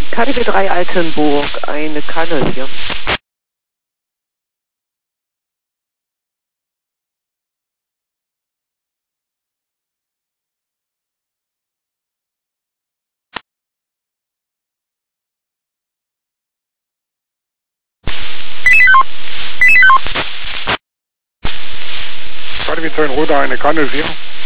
KDW 3 Altenburg, eine Kanne hier. KDW 2 Roda, eine Kanne 4.